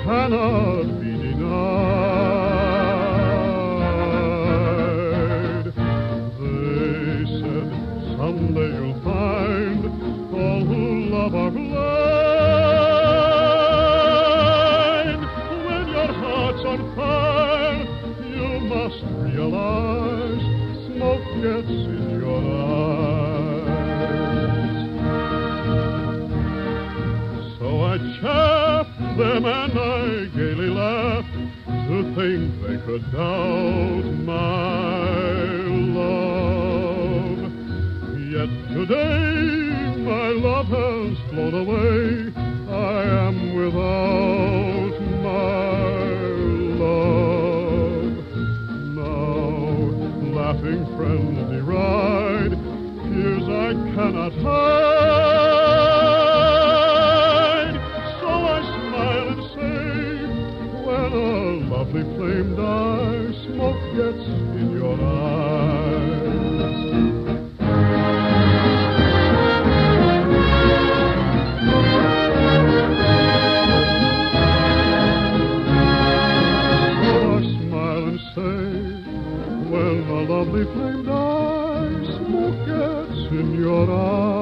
cannot be denied. They said someday you'll find all who love are blind. When your heart's on fire, you must realize smoke gets in your eyes. So I chaffed them and I gaily laughed to think they could doubt my love. Yet today my love has flown away. I am without my love. Now laughing friends deride tears I cannot hide. So I smile and say, when a lovely flame dies, smoke gets in your eyes. So I smile and say, when a lovely flame dies, smoke gets in your eyes.